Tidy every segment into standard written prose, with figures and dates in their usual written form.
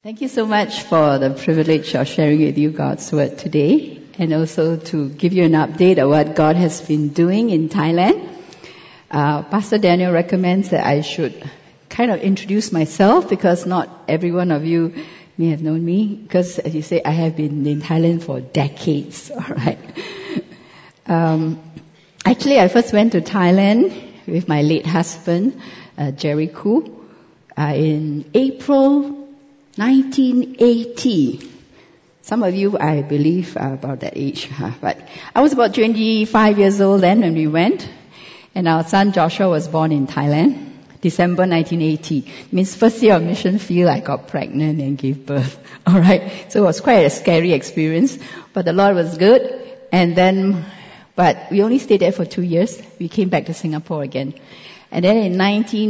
Thank you so much for the privilege of sharing with you God's Word today, and also to give you an update of what God has been doing in Thailand. Pastor Daniel recommends that I should kind of introduce myself, because not every one of you may have known me, because as you say, I have been in Thailand for decades, alright. Actually, I first went to Thailand with my late husband, Jerry Koo, in April 1980. Some of you, I believe, are about that age. But I was about 25 years old then when we went. And our son Joshua was born in Thailand, December 1980. It means first year of mission field, I got pregnant and gave birth. Alright. So it was quite a scary experience. But the Lord was good. But we only stayed there for 2 years. We came back to Singapore again. And then in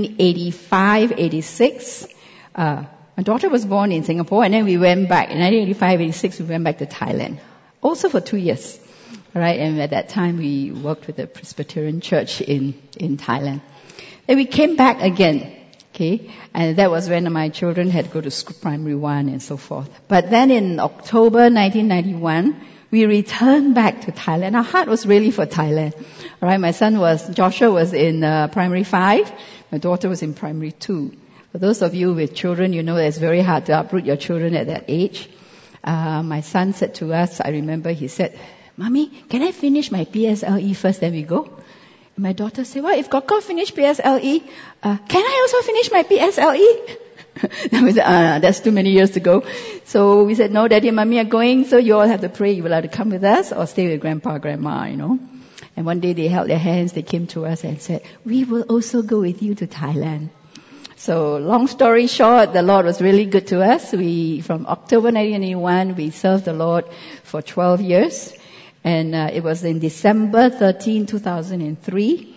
1985-86, my daughter was born in Singapore, and then we went back. In 1985-86, we went back to Thailand. Also for 2 years. Right? And at that time, we worked with the Presbyterian Church in Thailand. Then we came back again. Okay? And that was when my children had to go to school, primary 1 and so forth. But then in October 1991, we returned back to Thailand. Our heart was really for Thailand. Alright? Joshua was in primary 5. My daughter was in primary 2. For those of you with children, you know that it's very hard to uproot your children at that age. My son said to us, I remember he said, "Mommy, can I finish my PSLE first, then we go?" And my daughter said, "Well, if Koko finished PSLE, can I also finish my PSLE?" That's too many years to go. So we said, "No, Daddy and Mommy are going, so you all have to pray. You will have to come with us or stay with Grandpa, Grandma, you know." And one day they held their hands, they came to us and said, "We will also go with you to Thailand." So long story short, the Lord was really good to us. From October 1991, we served the Lord for 12 years. And it was in December 13, 2003,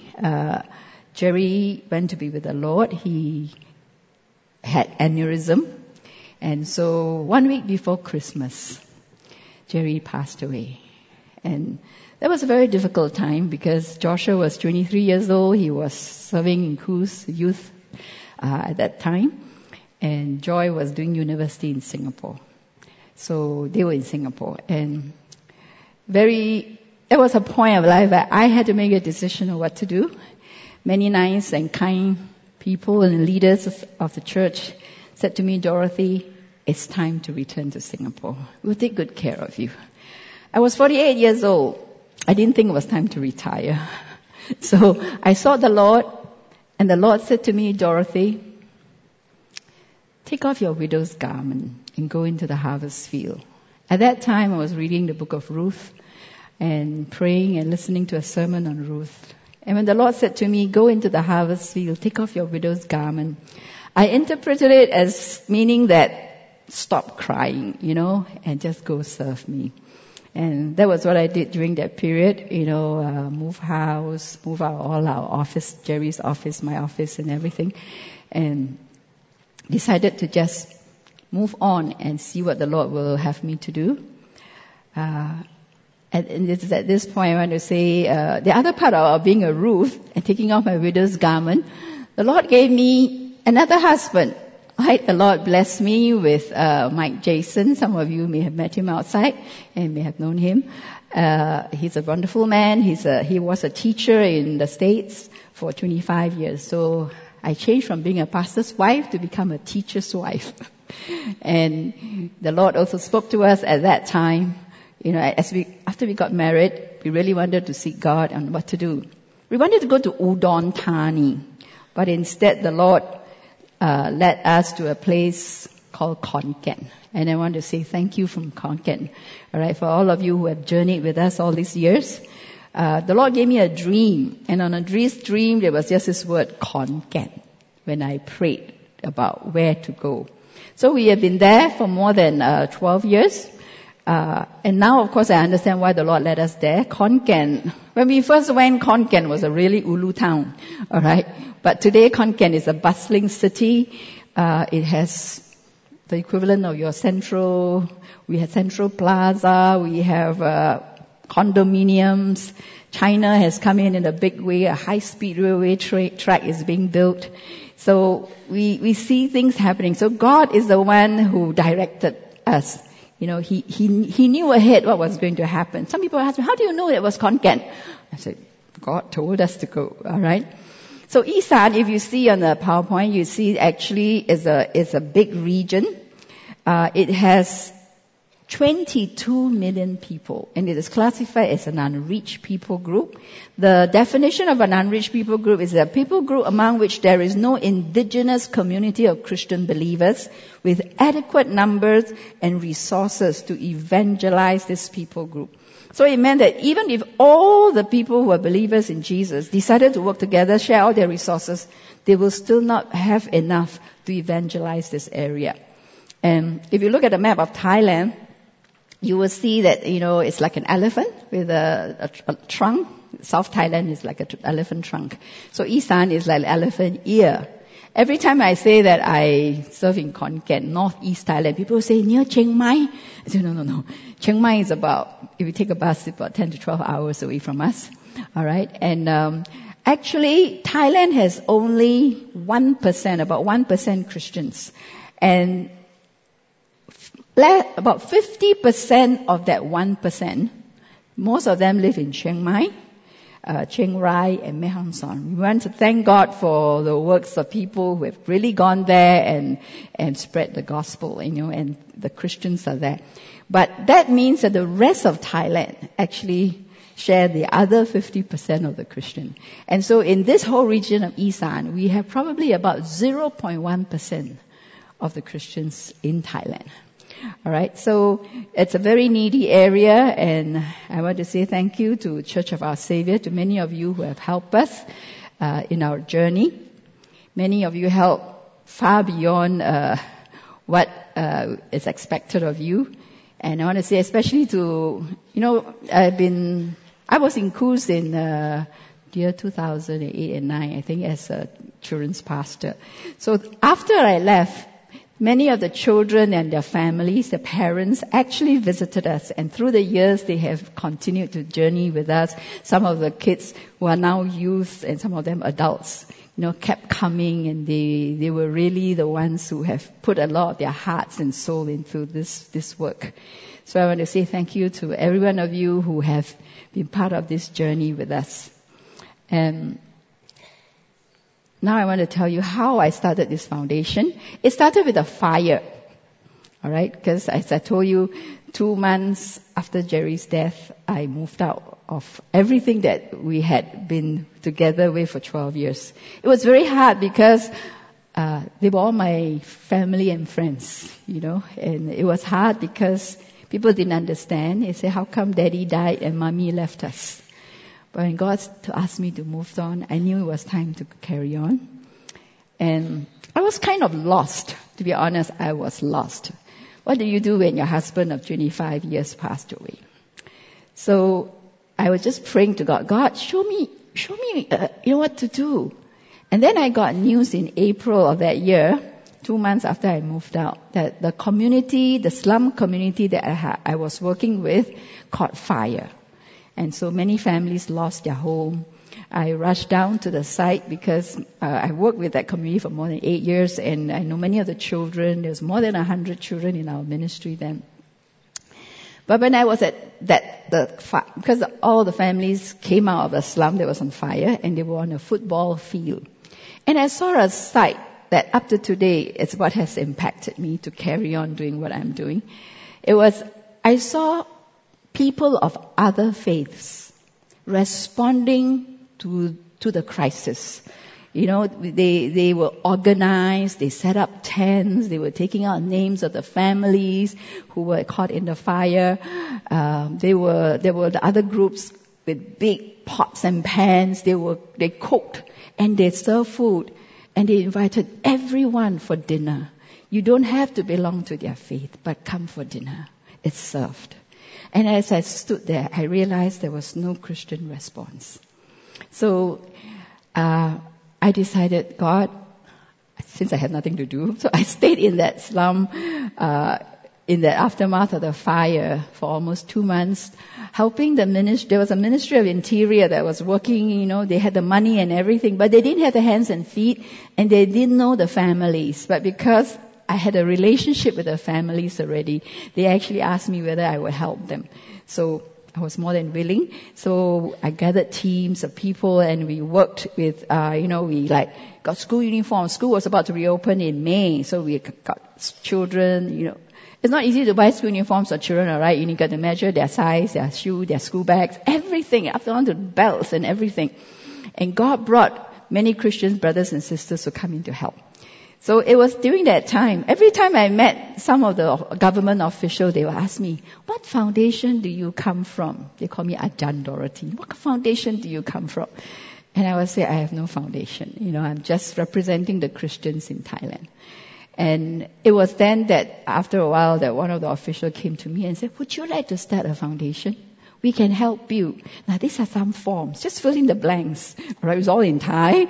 Jerry went to be with the Lord. He had aneurysm. And so 1 week before Christmas, Jerry passed away. And that was a very difficult time, because Joshua was 23 years old. He was serving in Coos Youth at that time, and Joy was doing university in Singapore. So they were in Singapore, and there was a point of life where I had to make a decision of what to do. Many nice and kind people and leaders of the church said to me, "Dorothy, it's time to return to Singapore. We'll take good care of you." I was 48 years old. I didn't think it was time to retire. So I sought the Lord. And the Lord said to me, "Dorothy, take off your widow's garment and go into the harvest field." At that time, I was reading the book of Ruth and praying and listening to a sermon on Ruth. And when the Lord said to me, "Go into the harvest field, take off your widow's garment," I interpreted it as meaning that stop crying, and just go serve me. And that was what I did during that period, move house, move out all our office, Jerry's office, my office and everything. And decided to just move on and see what the Lord will have me to do. And at this point I want to say, the other part of being a Ruth and taking off my widow's garment, the Lord gave me another husband. Right, the Lord blessed me with Mike Jason. Some of you may have met him outside and may have known him. He's a wonderful man. He was a teacher in the States for 25 years. So I changed from being a pastor's wife to become a teacher's wife. And the Lord also spoke to us at that time. After we got married, we really wanted to seek God on what to do. We wanted to go to Udon Thani, but instead the Lord led us to a place called Khon Kaen. And I want to say thank you from Khon Kaen. Alright, for all of you who have journeyed with us all these years. The Lord gave me a dream. And on a dream, there was just this word, Khon Kaen, when I prayed about where to go. So we have been there for more than 12 years. And now, of course, I understand why the Lord led us there. Khon Kaen. When we first went, Khon Kaen was a really ulu town. Alright. But today, Khon Kaen is a bustling city. It has the equivalent of your we have Central Plaza, we have condominiums. China has come in a big way. A high-speed railway track is being built. So we see things happening. So God is the one who directed us. You know, He knew ahead what was going to happen. Some people ask me, how do you know it was Khon Kaen? I said, God told us to go, alright? So Isan, if you see on the PowerPoint, you see actually is a big region. It has 22 million people, and it is classified as an unreached people group. The definition of an unreached people group is a people group among which there is no indigenous community of Christian believers with adequate numbers and resources to evangelize this people group. So it meant that even if all the people who are believers in Jesus decided to work together, share all their resources, they will still not have enough to evangelize this area. And if you look at the map of Thailand, you will see that, you know, it's like an elephant with a trunk. South Thailand is like an elephant trunk. So Isan is like an elephant ear. Every time I say that I serve in Khon Kaen, northeast Thailand, people say, near Chiang Mai. I say, no. Chiang Mai is about, if you take a bus, it's about 10 to 12 hours away from us. Alright? And actually, Thailand has only 1%, about 1% Christians. And about 50% of that 1%, most of them live in Chiang Mai, Chiang Rai and Mae Hong Son. We want to thank God for the works of people who have really gone there and spread the gospel, you know, and the Christians are there. But that means that the rest of Thailand actually share the other 50% of the Christian. And so in this whole region of Isan, we have probably about 0.1% of the Christians in Thailand. Alright, so it's a very needy area, and I want to say thank you to Church of Our Savior, to many of you who have helped us in our journey. Many of you help far beyond what is expected of you. And I want to say especially to, you know, I was in Coos in year 2008 and 9, I think, as a children's pastor. So after I left, many of the children and their families, their parents, actually visited us. And through the years, they have continued to journey with us. Some of the kids who are now youth and some of them adults, you know, kept coming, and they were really the ones who have put a lot of their hearts and soul into this work. So I want to say thank you to every one of you who have been part of this journey with us. And now I want to tell you how I started this foundation. It started with a fire. Alright? Because as I told you, 2 months after Jerry's death, I moved out of everything that we had been together with for 12 years. It was very hard because they were all my family and friends, you know. And it was hard because people didn't understand. They say, how come Daddy died and Mommy left us? But when God asked me to move on, I knew it was time to carry on. And I was kind of lost. To be honest, I was lost. What do you do when your husband of 25 years passed away? So I was just praying to God, God, show me, you know what to do. And then I got news in April of that year, 2 months after I moved out, that the community, the slum community that I was working with, caught fire. And so many families lost their home. I rushed down to the site because I worked with that community for more than 8 years, and I know many of the children. There was more than 100 children in our ministry then. But when I was at because all the families came out of the slum that was on fire, and they were on a football field. And I saw a sight that up to today is what has impacted me to carry on doing what I'm doing. I saw people of other faiths responding to the crisis. You know, they were organized, they set up tents, they were taking out names of the families who were caught in the fire. There were the other groups with big pots and pans. They cooked and they served food, and they invited everyone for dinner. You don't have to belong to their faith, but come for dinner. It's served. And as I stood there, I realized there was no Christian response. So I decided, God, since I had nothing to do, so I stayed in that slum in the aftermath of the fire for almost 2 months, helping the ministry. There was a Ministry of Interior that was working, they had the money and everything, but they didn't have the hands and feet, and they didn't know the families. But because I had a relationship with the families already, they actually asked me whether I would help them. So I was more than willing. So I gathered teams of people and we worked with, we got school uniforms. School was about to reopen in May, so we got children, It's not easy to buy school uniforms for children, alright? You got to measure their size, their shoe, their school bags, everything, up down to belts and everything. And God brought many Christian brothers and sisters to come in to help. So it was during that time, every time I met some of the government officials, they would ask me, what foundation do you come from? They call me Ajahn Dorothy. What foundation do you come from? And I would say, I have no foundation. I'm just representing the Christians in Thailand. And it was then that after a while that one of the officials came to me and said, would you like to start a foundation? We can help you. Now these are some forms. Just fill in the blanks. Right? It was all in Thai,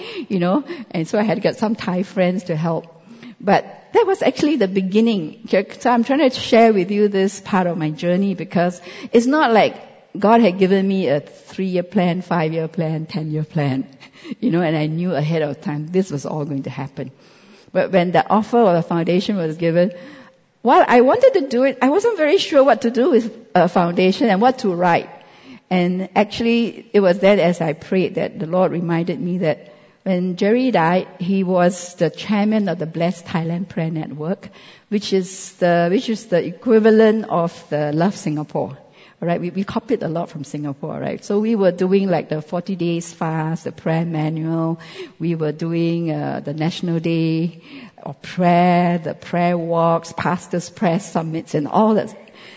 and so I had got some Thai friends to help. But that was actually the beginning. So I'm trying to share with you this part of my journey because it's not like God had given me a 3-year plan, 5-year plan, 10-year plan, and I knew ahead of time this was all going to happen. But when the offer of the foundation was given, while I wanted to do it, I wasn't very sure what to do with a foundation and what to write. And actually, it was then as I prayed that the Lord reminded me that when Jerry died, he was the chairman of the Blessed Thailand Prayer Network, which is the equivalent of the Love Singapore. All right, we copied a lot from Singapore, right? So we were doing like the 40 days fast, the prayer manual. We were doing the National Day of Prayer, the prayer walks, pastors' prayer summits, and all that.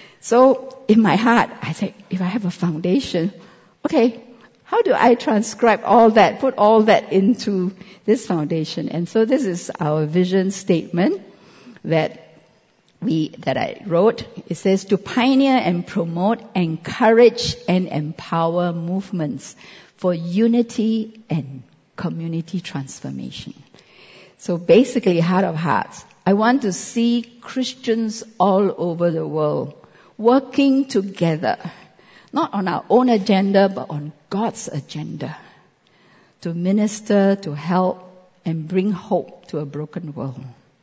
So in my heart, I said, if I have a foundation, okay, how do I transcribe all that, put all that into this foundation? And so this is our vision statement that I wrote. It says to pioneer and promote, encourage and empower movements for unity and community transformation. So basically, heart of hearts, I want to see Christians all over the world working together, not on our own agenda, but on God's agenda, to minister, to help, and bring hope to a broken world.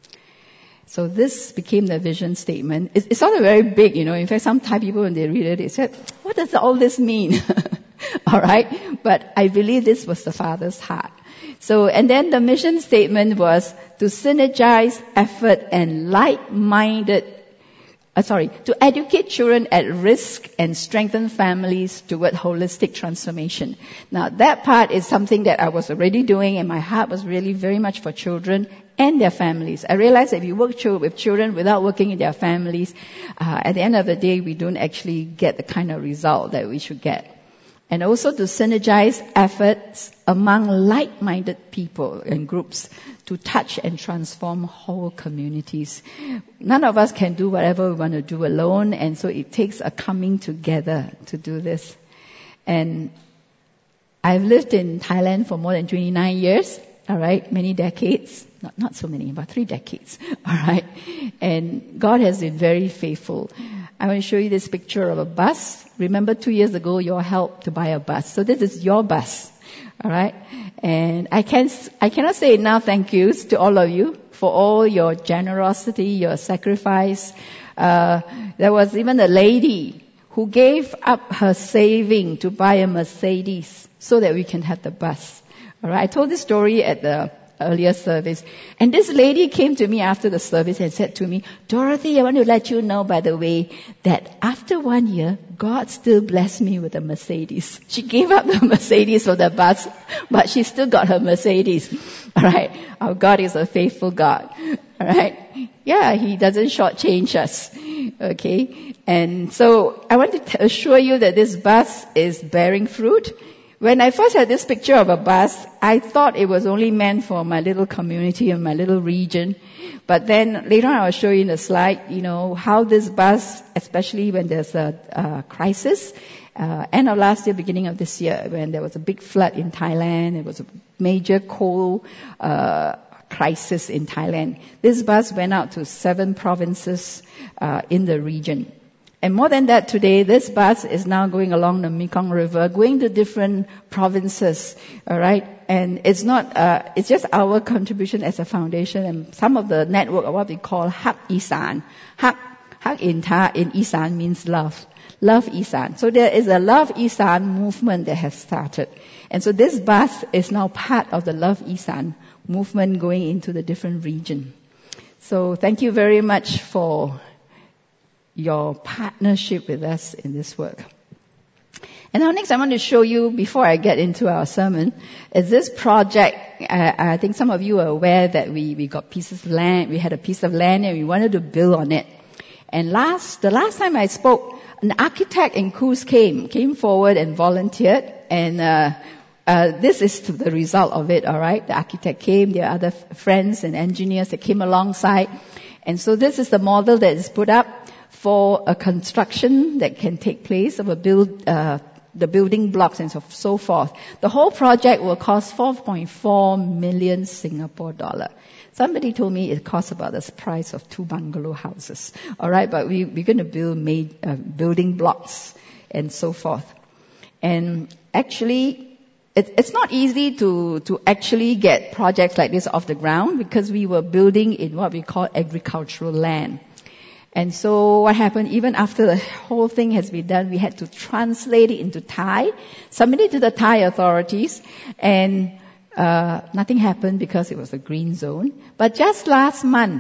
So this became the vision statement. It sounded very big, In fact, some Thai people, when they read it, they said, what does all this mean? All right? But I believe this was the Father's heart. So, and then the mission statement was to synergize effort and to educate children at risk and strengthen families toward holistic transformation. Now, that part is something that I was already doing, and my heart was really very much for children and their families. I realized that if you work with children without working in their families, at the end of the day, we don't actually get the kind of result that we should get. And also to synergize efforts among like-minded people and groups to touch and transform whole communities. None of us can do whatever we want to do alone, and so it takes a coming together to do this. And I've lived in Thailand for more than 29 years, all right, many decades. Not so many, about 3 decades, all right. And God has been very faithful. I want to show you this picture of a bus. Remember 2 years ago, you all helped to buy a bus. So this is your bus, all right. And I cannot say enough thank yous to all of you for all your generosity, your sacrifice. There was even a lady who gave up her saving to buy a Mercedes so that we can have the bus. All right. I told this story at the earlier service. And this lady came to me after the service and said to me, Dorothy, I want to let you know, by the way, that after 1 year, God still blessed me with a Mercedes. She gave up the Mercedes for the bus, but she still got her Mercedes. All right. Our God is a faithful God. All right. Yeah, He doesn't shortchange us. Okay. And so I want to assure you that this bus is bearing fruit. When I first had this picture of a bus, I thought it was only meant for my little community and my little region. But then later on I will show you in the slide, how this bus, especially when there's a crisis, end of last year, beginning of this year, when there was a big flood in Thailand, it was a major coal crisis in Thailand. This bus went out to 7 provinces in the region. And more than that, today, this bus is now going along the Mekong River, going to different provinces, all right? And it's not, it's just our contribution as a foundation and some of the network of what we call Hak Isan. Hak in Isan means love. Love Isan. So there is a Love Isan movement that has started. And so this bus is now part of the Love Isan movement going into the different region. So thank you very much for your partnership with us in this work. And now next I want to show you, before I get into our sermon, is this project. I think some of you are aware that we got pieces of land, we had a piece of land and we wanted to build on it. And the last time I spoke, an architect in Coos came forward and volunteered, and this is the result of it, alright? The architect came, there are other friends and engineers that came alongside. And so this is the model that is put up for a construction that can take place of the building blocks and so forth. The whole project will cost 4.4 million Singapore dollar. Somebody told me it costs about the price of 2 bungalow houses. All right, but we're going to build building blocks and so forth. And actually, it's not easy to actually get projects like this off the ground because we were building in what we call agricultural land. And so what happened, even after the whole thing has been done, we had to translate it into Thai, submit it to the Thai authorities, and nothing happened because it was a green zone. But just last month,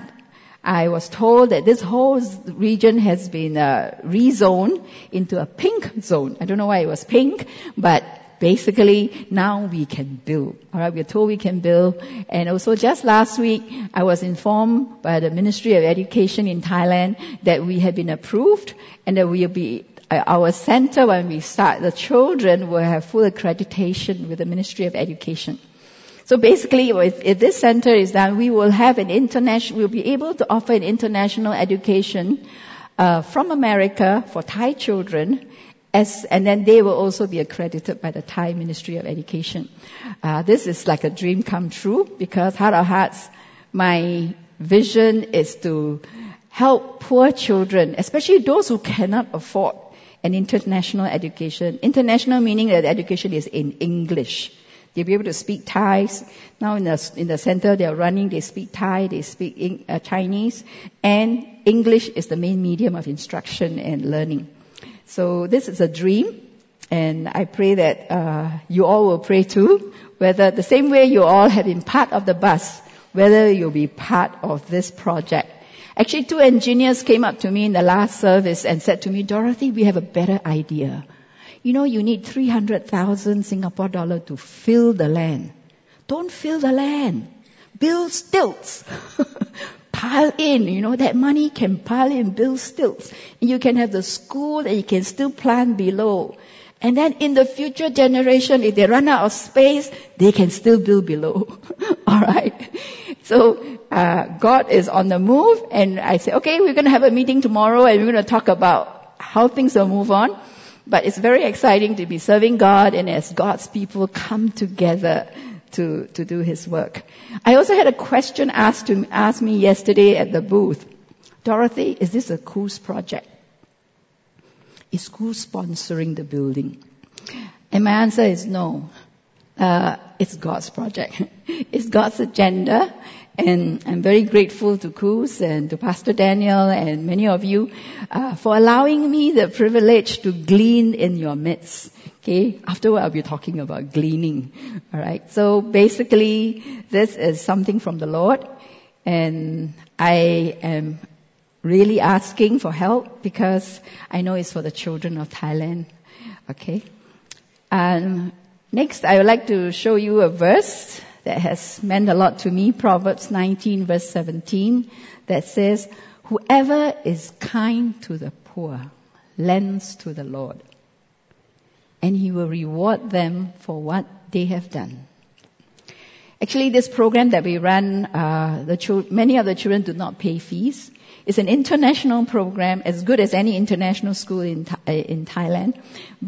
I was told that this whole region has been rezoned into a pink zone. I don't know why it was pink, but basically now we can build. All right, we're told we can build. And also just last week, I was informed by the Ministry of Education in Thailand that we have been approved and that we'll be our center, when we start, the children will have full accreditation with the Ministry of Education. So basically, if this center is done, we will have we'll be able to offer an international education from America for Thai children, and then they will also be accredited by the Thai Ministry of Education. This is like a dream come true, because Heart of Hearts, my vision is to help poor children, especially those who cannot afford an international education. International meaning that the education is in English. They'll be able to speak Thai. Now in the center they're running, they speak Thai, they speak Chinese, and English is the main medium of instruction and learning. So this is a dream, and I pray that you all will pray too, whether the same way you all have been part of the bus, whether you'll be part of this project. Actually, 2 engineers came up to me in the last service and said to me, Dorothy, we have a better idea. You know, you need 300,000 Singapore dollar to fill the land. Don't fill the land. Build stilts. Pile in, that money can pile in, build stilts. And you can have the school and you can still plant below. And then in the future generation, if they run out of space, they can still build below. Alright? So, God is on the move, and I say, okay, we're going to have a meeting tomorrow and we're going to talk about how things will move on. But it's very exciting to be serving God, and as God's people come together to do His work. I also had a question asked me yesterday at the booth. Dorothy, is this a Coos project? Is Coos sponsoring the building? And my answer is no. It's God's project. It's God's agenda. And I'm very grateful to Coos and to Pastor Daniel and many of you for allowing me the privilege to glean in your midst. Okay, afterward I'll be talking about gleaning. All right. So basically, this is something from the Lord, and I am really asking for help because I know it's for the children of Thailand. Okay. Next, I would like to show you a verse that has meant a lot to me, Proverbs 19 verse 17, that says, whoever is kind to the poor lends to the Lord, and He will reward them for what they have done. Actually, this program that we run, many of the children do not pay fees. It's an international program, as good as any international school in Thailand, but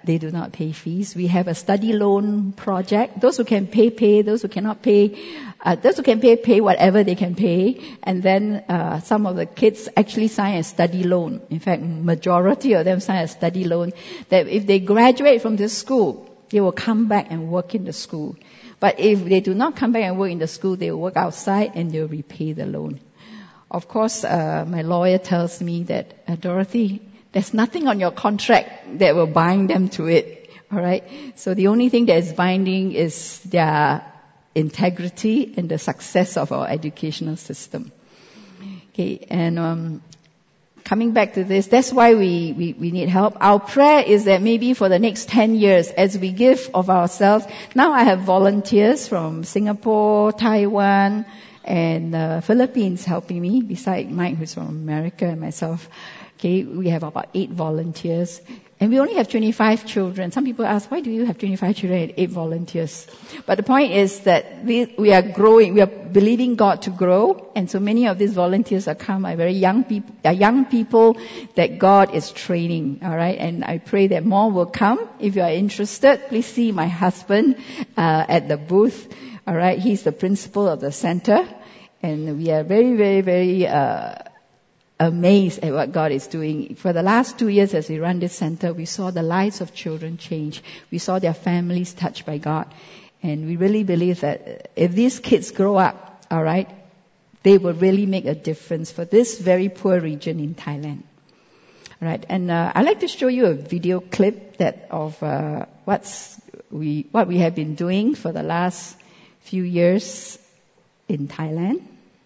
they do not pay fees. We have a study loan project. Those who can pay. Those who cannot pay, those who can pay whatever they can pay. And then some of the kids actually sign a study loan. In fact, majority of them sign a study loan that if they graduate from this school, they will come back and work in the school. But if they do not come back and work in the school, they will work outside and they will repay the loan. Of course, my lawyer tells me that, Dorothy, there's nothing on your contract that will bind them to it. All right? So the only thing that is binding is their integrity and the success of our educational system. Okay, and coming back to this, that's why we need help. Our prayer is that maybe for the next 10 years, as we give of ourselves, now I have volunteers from Singapore, Taiwan, and Philippines helping me, beside Mike, who's from America, and myself. Okay, we have about 8 volunteers. And we only have 25 children. Some people ask, why do you have 25 children and 8 volunteers? But the point is that we are growing. We are believing God to grow. And so many of these volunteers are very young people that God is training. All right. And I pray that more will come. If you are interested, please see my husband, at the booth. All right. He's the principal of the center. And we are very, very, very, amazed at what God is doing. For the last 2 years as we run this center, we saw the lives of children change. We saw their families touched by God. And we really believe that if these kids grow up, all right, they will really make a difference for this very poor region in Thailand. All right, and I'd like to show you a video clip of what we have been doing for the last few years in Thailand.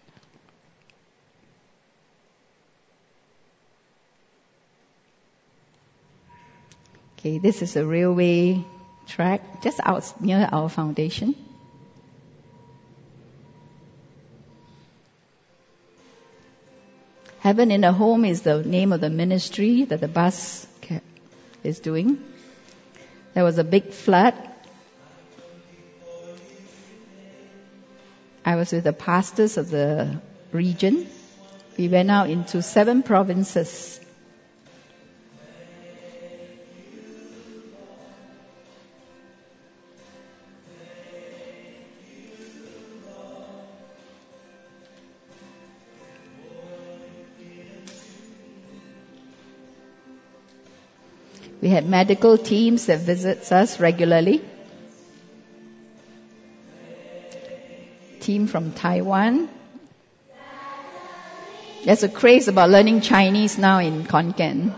Okay, this is a railway track just out near our foundation. Heaven in a Home is the name of the ministry that the bus is doing. There was a big flood. I was with the pastors of the region. We went out into 7 provinces. We had medical teams that visits us regularly. Team from Taiwan. There's a craze about learning Chinese now in Khon Kaen.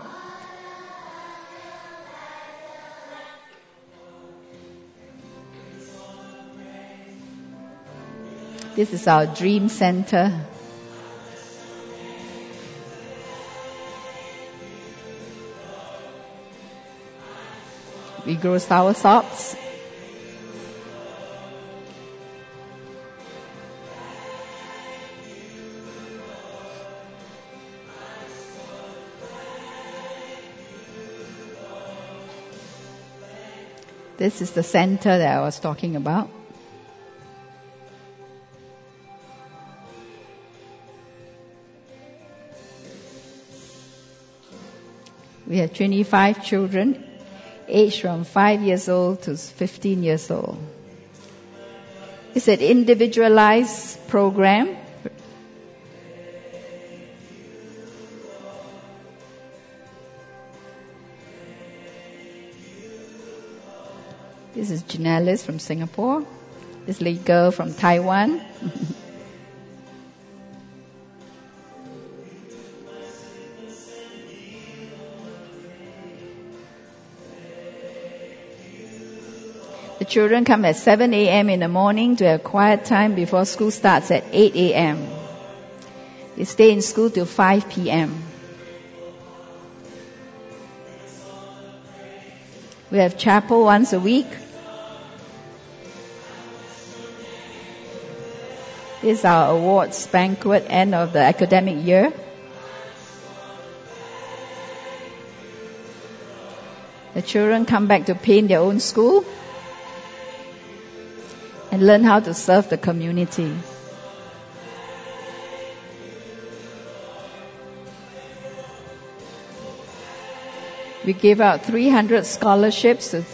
This is our dream center. We grow soursoups. This is the center that I was talking about. We have 25 children, aged from 5 years old to 15 years old. It's an individualized program. This is Janelis from Singapore. This little girl from Taiwan. The children come at 7 a.m. in the morning to have quiet time before school starts at 8 a.m. They stay in school till 5 p.m. We have chapel once a week. This is our awards banquet, end of the academic year. The children come back to paint their own school and learn how to serve the community. We gave out 300 scholarships to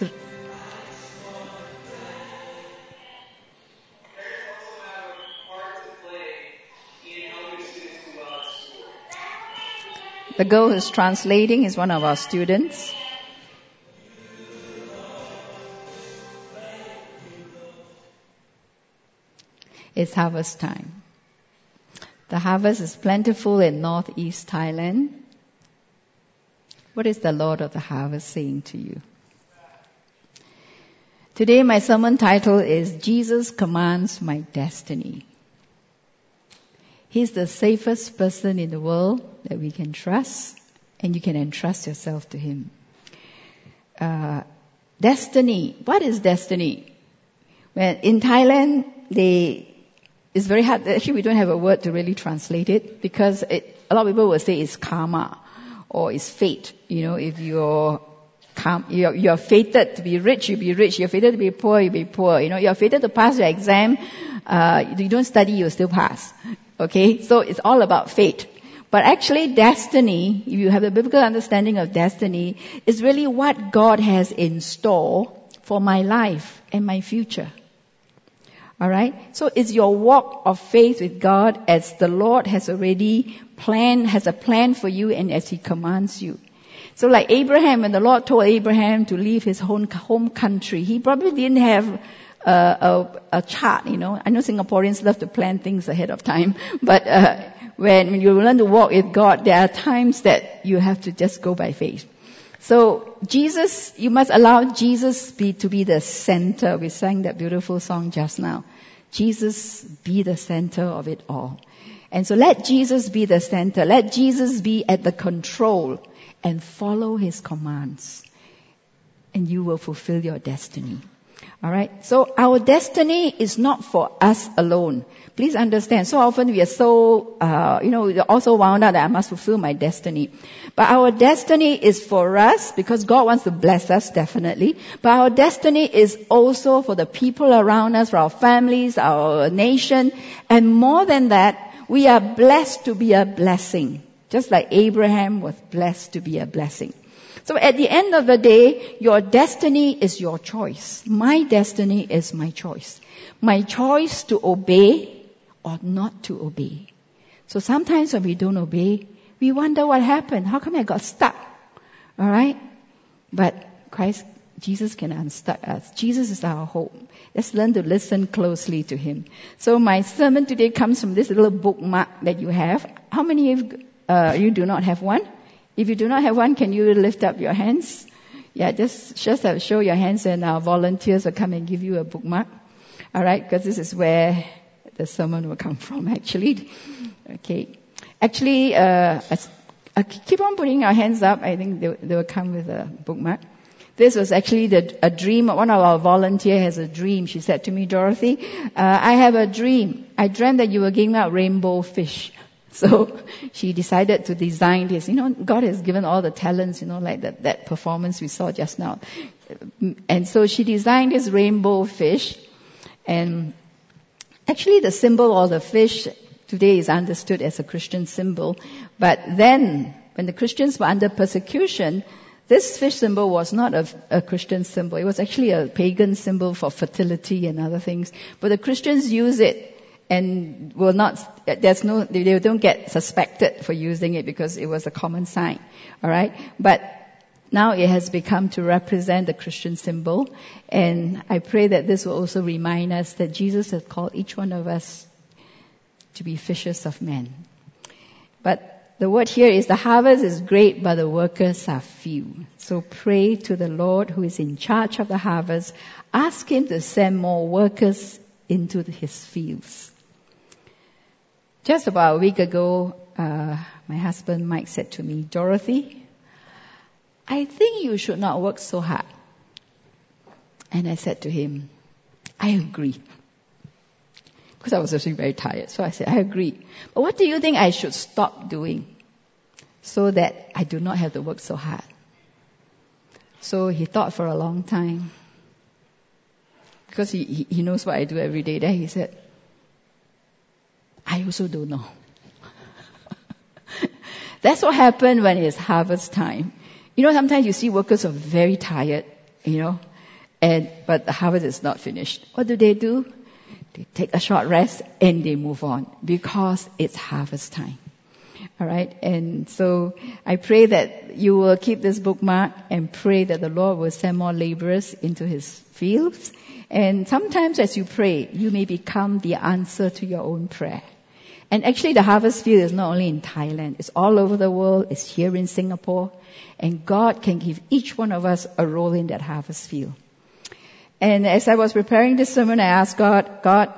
the girl who's translating is one of our students. It's harvest time. The harvest is plentiful in northeast Thailand. What is the Lord of the harvest saying to you? Today my sermon title is Jesus Commands My Destiny. He's the safest person in the world that we can trust, and you can entrust yourself to Him. Destiny. What is destiny? Well, in Thailand, it's very hard. Actually, we don't have a word to really translate it because a lot of people will say it's karma or it's fate. You know, if you're fated to be rich, you'll be rich. You're fated to be poor, you'll be poor. You know, you're fated to pass your exam. You don't study, you'll still pass. Okay? So it's all about fate. But actually destiny, if you have a biblical understanding of destiny, is really what God has in store for my life and my future. Alright? So it's your walk of faith with God as the Lord has already has a plan for you and as He commands you. So like Abraham, when the Lord told Abraham to leave his home country, he probably didn't have a chart, you know. I know Singaporeans love to plan things ahead of time, but when you learn to walk with God, there are times that you have to just go by faith. So Jesus, you must allow Jesus to be the center. We sang that beautiful song just now. Jesus be the center of it all. And so let Jesus be the center. Let Jesus be at the control and follow His commands. And you will fulfill your destiny. Alright? So our destiny is not for us alone. Please understand. So often we are so, we're also wound up that I must fulfill my destiny. But our destiny is for us because God wants to bless us, definitely. But our destiny is also for the people around us, for our families, our nation. And more than that, we are blessed to be a blessing. Just like Abraham was blessed to be a blessing. So at the end of the day, your destiny is your choice. My destiny is my choice. My choice to obey or not to obey. So sometimes when we don't obey, we wonder what happened. How come I got stuck? Alright? But Jesus can unstuck us. Jesus is our hope. Let's learn to listen closely to Him. So my sermon today comes from this little bookmark that you have. How many of you do not have one? If you do not have one, can you lift up your hands? Yeah, just show your hands and our volunteers will come and give you a bookmark. Alright, because this is where the sermon will come from actually. Okay. Actually, keep on putting our hands up. I think they will come with a bookmark. This was actually a dream. One of our volunteers has a dream. She said to me, Dorothy, I have a dream. I dreamt that you were giving out rainbow fish. So she decided to design this. You know, God has given all the talents, you know, like that performance we saw just now. And so she designed this rainbow fish. And actually the symbol or the fish today is understood as a Christian symbol. But then, when the Christians were under persecution, this fish symbol was not a Christian symbol. It was actually a pagan symbol for fertility and other things. But the Christians use it and they don't get suspected for using it because it was a common sign. Alright? But now it has become to represent the Christian symbol. And I pray that this will also remind us that Jesus has called each one of us to be fishers of men. But the word here is the harvest is great, but the workers are few. So pray to the Lord who is in charge of the harvest. Ask Him to send more workers into His fields. Just about a week ago, my husband Mike said to me, Dorothy, I think you should not work so hard. And I said to him, I agree. Because I was actually very tired. So I said, I agree. But what do you think I should stop doing so that I do not have to work so hard? So he thought for a long time. Because he knows what I do every day. Then he said, I also don't know. That's what happened when it's harvest time. Sometimes you see workers are very tired, but the harvest is not finished. What do? They take a short rest and they move on because it's harvest time. All right. And so I pray that you will keep this bookmark and pray that the Lord will send more laborers into his fields. And sometimes as you pray, you may become the answer to your own prayer. And actually the harvest field is not only in Thailand. It's all over the world. It's here in Singapore. And God can give each one of us a role in that harvest field. And as I was preparing this sermon, I asked God,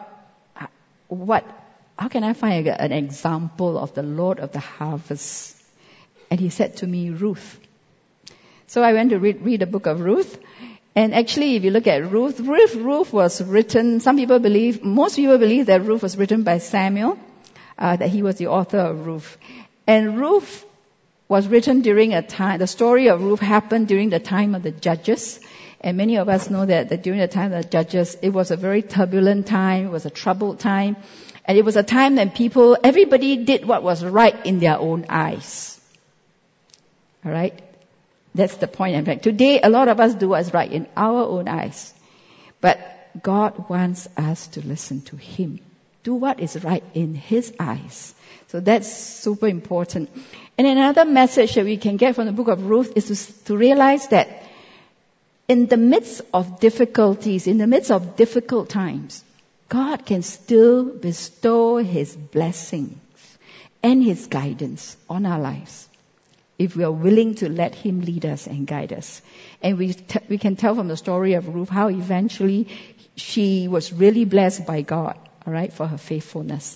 how can I find an example of the Lord of the harvest? And he said to me, Ruth. So I went to read the book of Ruth. And actually, if you look at Ruth was written, most people believe that Ruth was written by Samuel, that he was the author of Ruth. And Ruth was written during a time, the story of Ruth happened during the time of the Judges. And many of us know that during the time of the Judges, it was a very turbulent time, it was a troubled time. And it was a time when everybody did what was right in their own eyes. Alright? That's the point. In fact, today a lot of us do what's right in our own eyes. But God wants us to listen to him. Do what is right in his eyes. So that's super important. And another message that we can get from the book of Ruth is to realize that in the midst of difficulties, in the midst of difficult times, God can still bestow his blessings and his guidance on our lives if we are willing to let him lead us and guide us. And we can tell from the story of Ruth how eventually she was really blessed by God, all right, for her faithfulness.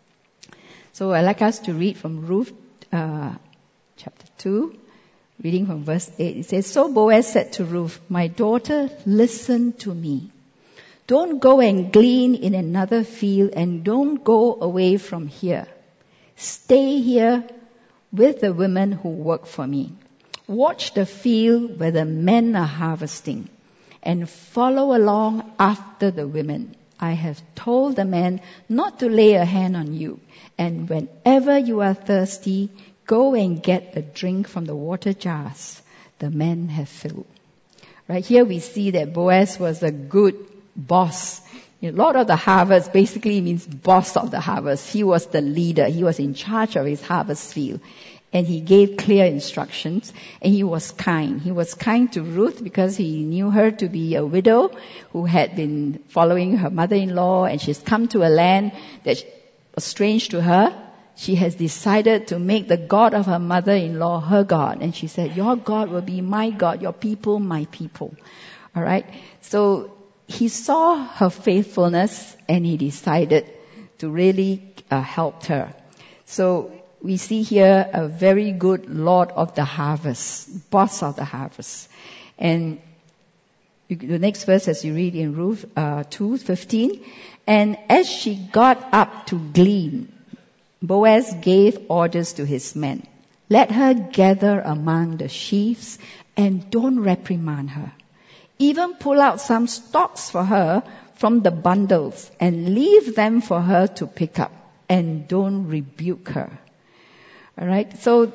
So I'd like us to read from Ruth chapter 2, reading from verse 8. It says, So Boaz said to Ruth, My daughter, listen to me. Don't go and glean in another field and don't go away from here. Stay here with the women who work for me. Watch the field where the men are harvesting and follow along after the women. I have told the men not to lay a hand on you. And whenever you are thirsty, go and get a drink from the water jars the men have filled. Right here we see that Boaz was a good boss. Lord of the harvest basically means boss of the harvest. He was the leader. He was in charge of his harvest field. And he gave clear instructions. And he was kind. He was kind to Ruth because he knew her to be a widow who had been following her mother-in-law. And she's come to a land that was strange to her. She has decided to make the God of her mother-in-law her God. And she said, your God will be my God, your people, my people. All right? So he saw her faithfulness and he decided to really help her. So we see here a very good Lord of the harvest, boss of the harvest. And the next verse as you read in Ruth 2:15, and as she got up to glean, Boaz gave orders to his men. Let her gather among the sheaves and don't reprimand her. Even pull out some stalks for her from the bundles and leave them for her to pick up and don't rebuke her. All right. So,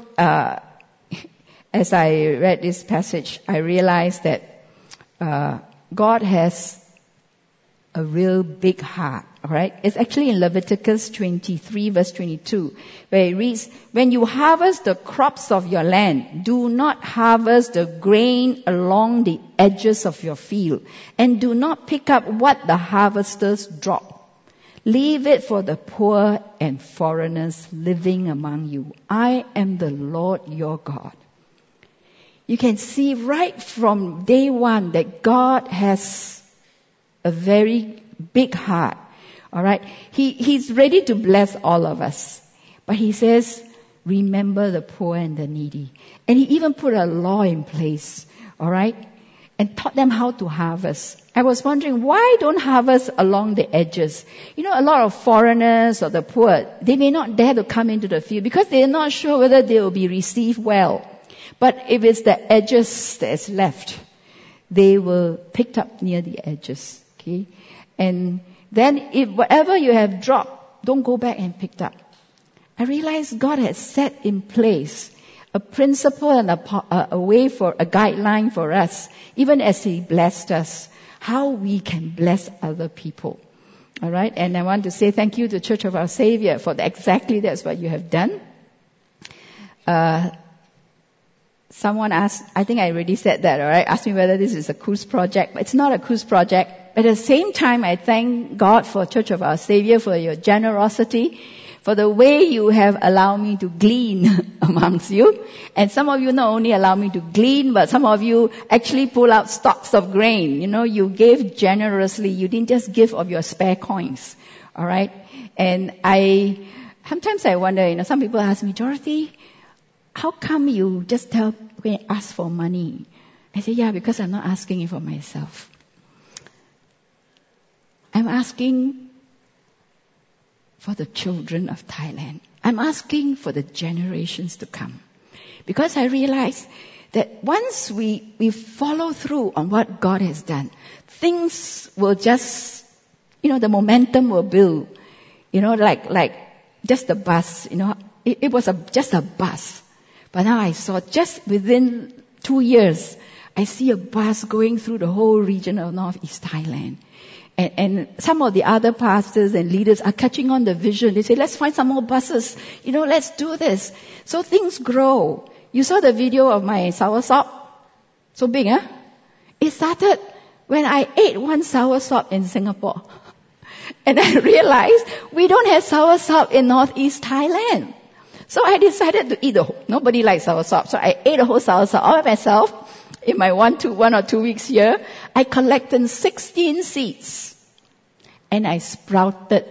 as I read this passage, I realized that, God has a real big heart. All right. It's actually in Leviticus 23 verse 22 where it reads, when you harvest the crops of your land, do not harvest the grain along the edges of your field and do not pick up what the harvesters drop. Leave it for the poor and foreigners living among you. I am the Lord your God. You can see right from day one that God has a very big heart. All right. He's ready to bless all of us. But he says, remember the poor and the needy. And he even put a law in place. All right. And taught them how to harvest. I was wondering, why don't harvest along the edges? A lot of foreigners or the poor, they may not dare to come into the field because they're not sure whether they will be received well. But if it's the edges that's left, they will pick up near the edges. Okay. And then if whatever you have dropped, don't go back and pick up. I realized God has set in place a principle and a way for a guideline for us, even as He blessed us, how we can bless other people. All right, and I want to say thank you to Church of Our Savior for exactly that's what you have done. Someone asked, I think I already said that, all right, asked me whether this is a cruise project. But it's not a cruise project. But at the same time, I thank God for Church of Our Savior for your generosity, for the way you have allowed me to glean amongst you. And some of you not only allow me to glean, but some of you actually pull out stocks of grain. You know, you gave generously. You didn't just give of your spare coins. All right? And sometimes I wonder, some people ask me, Dorothy, how come you just ask for money? I say, yeah, because I'm not asking it for myself. I'm asking for the children of Thailand. I'm asking for the generations to come. Because I realize that once we follow through on what God has done, things will just, the momentum will build. Like just the bus, it was just a bus. But now I saw just within 2 years, I see a bus going through the whole region of Northeast Thailand. And some of the other pastors and leaders are catching on the vision. They say, let's find some more buses. Let's do this. So things grow. You saw the video of my soursop? So big, huh? It started when I ate one soursop in Singapore. And I realized we don't have soursop in Northeast Thailand. So I decided to eat nobody likes soursop. So I ate a whole soursop all by myself. In my 1 or 2 weeks here, I collected 16 seeds. And I sprouted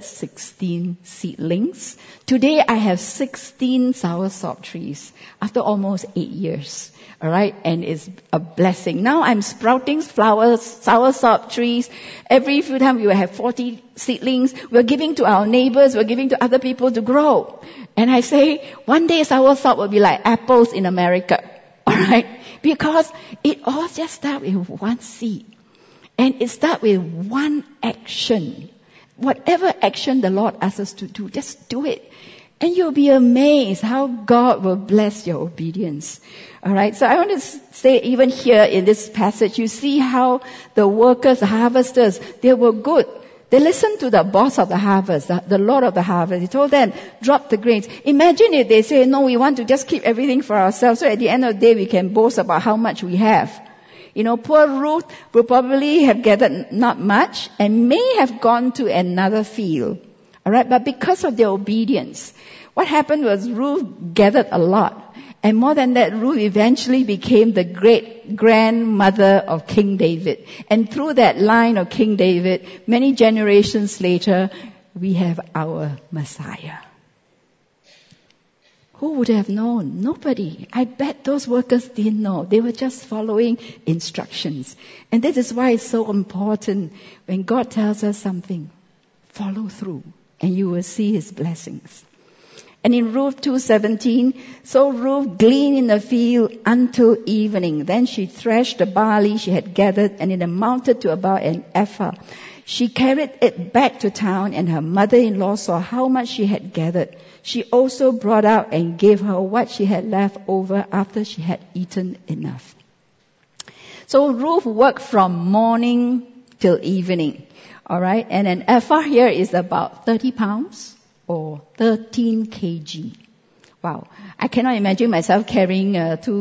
16 seedlings. Today I have 16 soursop trees after almost 8 years. Alright? And it's a blessing. Now I'm sprouting flowers, soursop trees. Every few times we will have 40 seedlings. We're giving to our neighbors, we're giving to other people to grow. And I say, one day soursop will be like apples in America. Alright? Because it all just starts with one seed. And it starts with one action. Whatever action the Lord asks us to do, just do it. And you'll be amazed how God will bless your obedience. Alright, so I want to say even here in this passage, you see how the workers, the harvesters, they were good. They listened to the boss of the harvest, the Lord of the harvest. He told them, drop the grains. Imagine if they say, no, we want to just keep everything for ourselves. So at the end of the day, we can boast about how much we have. Poor Ruth will probably have gathered not much and may have gone to another field. Alright, but because of their obedience, what happened was Ruth gathered a lot. And more than that, Ruth eventually became the great-grandmother of King David. And through that line of King David, many generations later, we have our Messiah. Who would have known? Nobody. I bet those workers didn't know. They were just following instructions. And this is why it's so important when God tells us something, follow through, and you will see His blessings. And in Ruth 2:17, so Ruth gleaned in the field until evening. Then she threshed the barley she had gathered, and it amounted to about an ephah. She carried it back to town, and her mother-in-law saw how much she had gathered. She also brought out and gave her what she had left over after she had eaten enough. So Ruth worked from morning till evening. Alright, and an ephah here is about 30 pounds. Or 13 kg. Wow. I cannot imagine myself carrying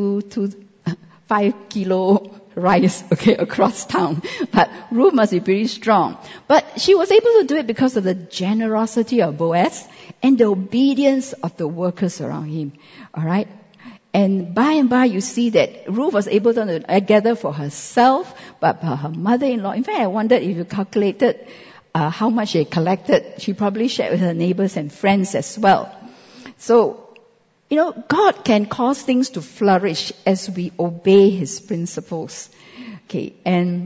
5 kilo rice, across town. But Ruth must be pretty strong. But she was able to do it because of the generosity of Boaz and the obedience of the workers around him. Alright? And by you see that Ruth was able to gather for herself, but her mother-in-law, in fact I wondered if you calculated how much she collected, she probably shared with her neighbors and friends as well. So, God can cause things to flourish as we obey His principles. Okay, and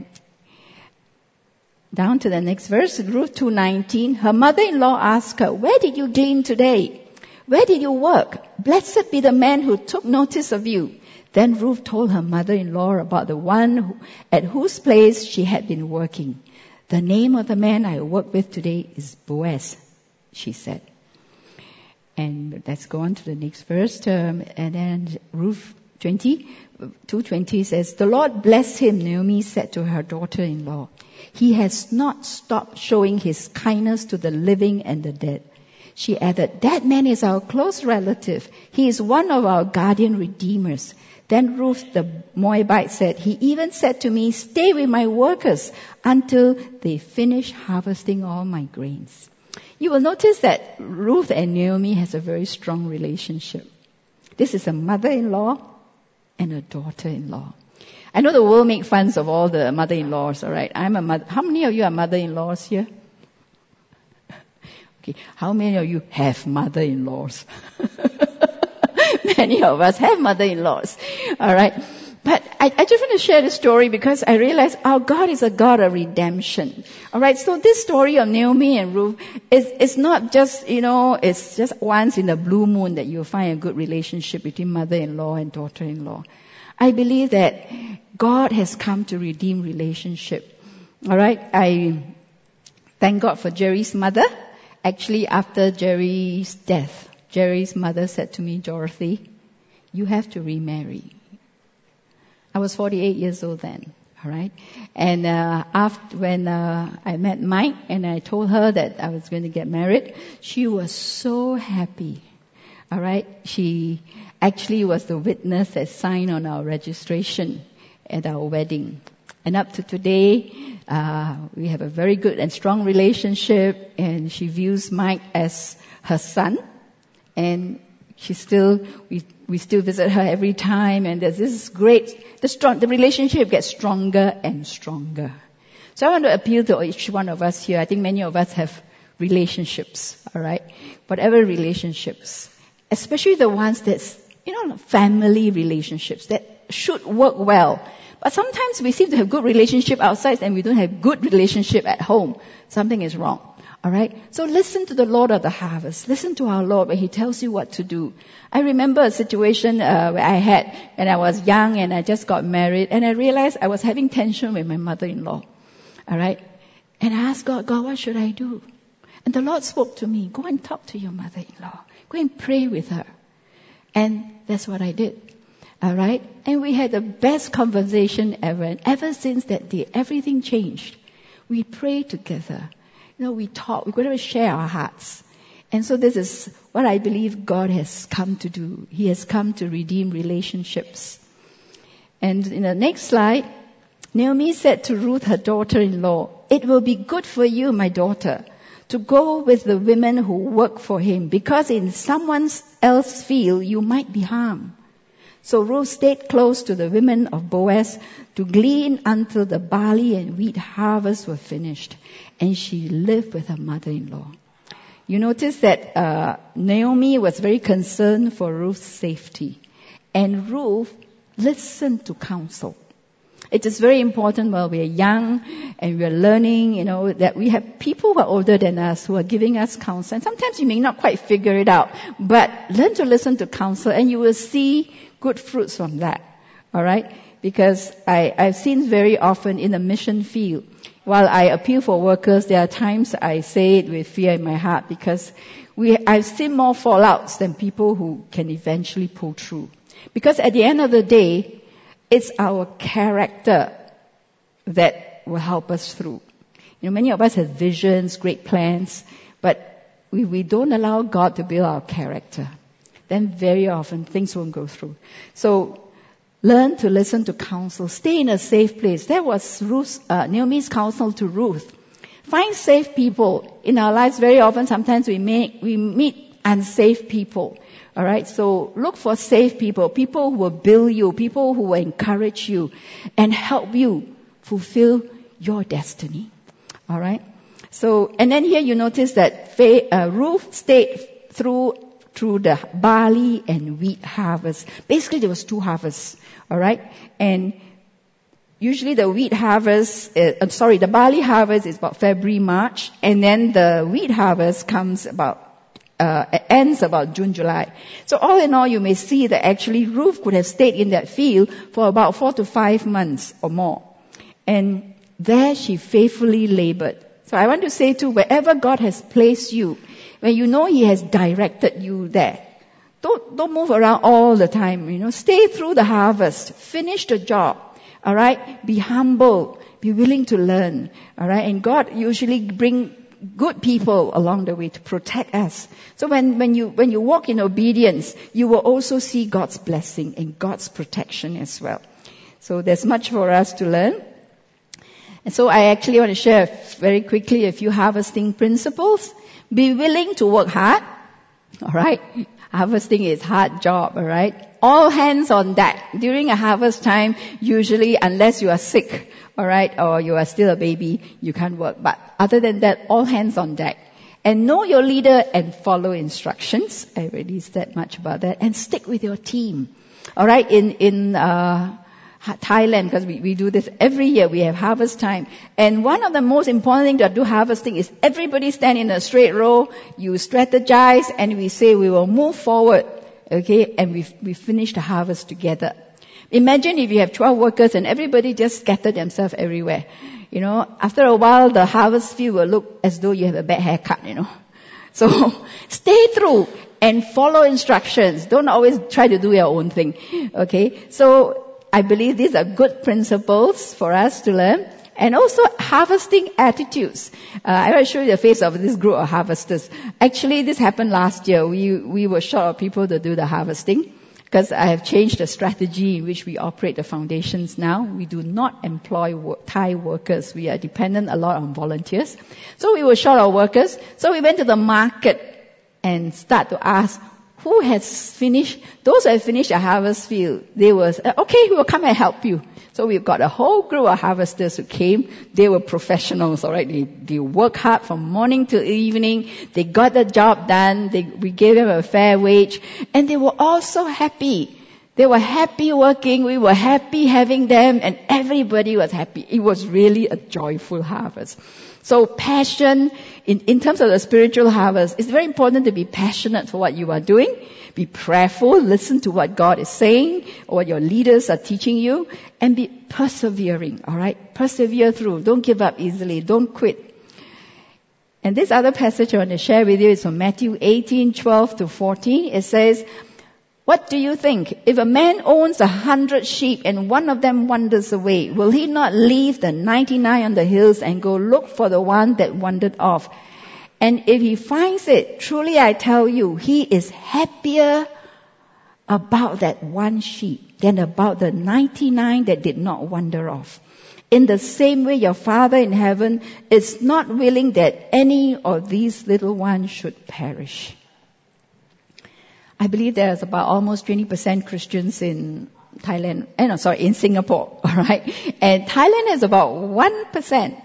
down to the next verse, Ruth 2:19, her mother-in-law asked her, where did you glean today? Where did you work? Blessed be the man who took notice of you. Then Ruth told her mother-in-law about the one at whose place she had been working. The name of the man I work with today is Boaz, she said. And let's go on to the next verse. And then Ruth 2:20 says, "The Lord bless him," Naomi said to her daughter-in-law. "He has not stopped showing his kindness to the living and the dead." She added, "That man is our close relative. He is one of our guardian redeemers." Then Ruth the Moabite said, "He even said to me, 'Stay with my workers until they finish harvesting all my grains.'" You will notice that Ruth and Naomi has a very strong relationship. This is a mother-in-law and a daughter-in-law. I know the world makes fun of all the mother-in-laws, all right? I'm a mother. How many of you are mother-in-laws here? Okay. How many of you have mother-in-laws? Many of us have mother-in-laws, all right? But I just want to share this story because I realize our God is a God of redemption. All right, so this story of Naomi and Ruth is not just, it's just once in a blue moon that you'll find a good relationship between mother-in-law and daughter-in-law. I believe that God has come to redeem relationship. All right, I thank God for Jerry's mother. Actually, after Jerry's death, Jerry's mother said to me, "Dorothy, you have to remarry." I was 48 years old then, all right? And when I met Mike and I told her that I was going to get married, she was so happy, all right? She actually was the witness that signed on our registration at our wedding. And up to today, we have a very good and strong relationship, and she views Mike as her son. And we still visit her every time, and this is great. The relationship gets stronger and stronger. So I want to appeal to each one of us here. I think many of us have relationships, all right? Whatever relationships, especially the ones that's, family relationships that should work well. But sometimes we seem to have good relationship outside and we don't have good relationship at home. Something is wrong. All right? So listen to the Lord of the harvest. Listen to our Lord when He tells you what to do. I remember a situation where I had when I was young and I just got married, and I realized I was having tension with my mother-in-law. All right? And I asked God, what should I do? And the Lord spoke to me, go and talk to your mother-in-law. Go and pray with her. And that's what I did. All right? And we had the best conversation ever. And ever since that day, everything changed. We prayed together. We talk. We're going to share our hearts. And so this is what I believe God has come to do. He has come to redeem relationships. And in the next slide, Naomi said to Ruth, her daughter-in-law, "It will be good for you, my daughter, to go with the women who work for him, because in someone else's field you might be harmed." So Ruth stayed close to the women of Boaz to glean until the barley and wheat harvests were finished. And she lived with her mother-in-law. You notice that Naomi was very concerned for Ruth's safety. And Ruth listened to counsel. It is very important while we are young and we are learning, that we have people who are older than us who are giving us counsel. And sometimes you may not quite figure it out, but learn to listen to counsel and you will see good fruits from that. All right? Because I've seen very often in the mission field, while I appeal for workers, there are times I say it with fear in my heart because I've seen more fallouts than people who can eventually pull through. Because at the end of the day, it's our character that will help us through. Many of us have visions, great plans, but we don't allow God to build our character. Then very often things won't go through. So learn to listen to counsel. Stay in a safe place. That was Naomi's counsel to Ruth. Find safe people. In our lives, very often, sometimes we meet unsafe people. All right? So look for safe people. People who will build you. People who will encourage you and help you fulfill your destiny. All right? So, and then here you notice that Ruth stayed through the barley and wheat harvest. Basically, there was 2 harvests. All right? And usually the the barley harvest is about February, March, and then the wheat harvest comes ends about June, July. So all in all, you may see that actually Ruth could have stayed in that field for about 4 to 5 months or more. And there she faithfully labored. So I want to say too, wherever God has placed you, when you know He has directed you there, don't move around all the time, Stay through the harvest. Finish the job. All right? Be humble. Be willing to learn. All right? And God usually bring good people along the way to protect us. So when you walk in obedience, you will also see God's blessing and God's protection as well. So there's much for us to learn. And so I actually want to share very quickly a few harvesting principles. Be willing to work hard. All right? Harvesting is hard job, all right? All hands on deck. During a harvest time, usually unless you are sick, all right, or you are still a baby, you can't work. But other than that, all hands on deck. And know your leader and follow instructions. I already said much about that. And stick with your team. All right, in Thailand, because we do this every year, we have harvest time. And one of the most important things to do harvesting is everybody stand in a straight row, you strategize, and we say we will move forward, okay, and we finish the harvest together. Imagine if you have 12 workers and everybody just scatter themselves everywhere. After a while, the harvest field will look as though you have a bad haircut, So, stay through and follow instructions. Don't always try to do your own thing, okay? So, I believe these are good principles for us to learn. And also harvesting attitudes. I will show you the face of this group of harvesters. Actually, this happened last year. We were short of people to do the harvesting because I have changed the strategy in which we operate the foundations now. We do not employ Thai workers. We are dependent a lot on volunteers. So we were short of workers. So we went to the market and start to ask, who has finished? Those who have finished a harvest field, they were, okay, we will come and help you. So we've got a whole group of harvesters who came. They were professionals, alright. They work hard from morning to evening. They got the job done. We gave them a fair wage. And they were all so happy. They were happy working. We were happy having them. And everybody was happy. It was really a joyful harvest. So passion, in terms of the spiritual harvest, it's very important to be passionate for what you are doing. Be prayerful, listen to what God is saying, or what your leaders are teaching you, and be persevering, alright? Persevere through. Don't give up easily. Don't quit. And this other passage I want to share with you is from Matthew 18:12-14. It says, what do you think? If a man owns 100 sheep and one of them wanders away, will he not leave the 99 on the hills and go look for the one that wandered off? And if he finds it, truly I tell you, he is happier about that one sheep than about the 99 that did not wander off. In the same way, your Father in heaven is not willing that any of these little ones should perish. I believe there's about almost 20% Christians in Thailand, in Singapore, alright? And Thailand is about 1%.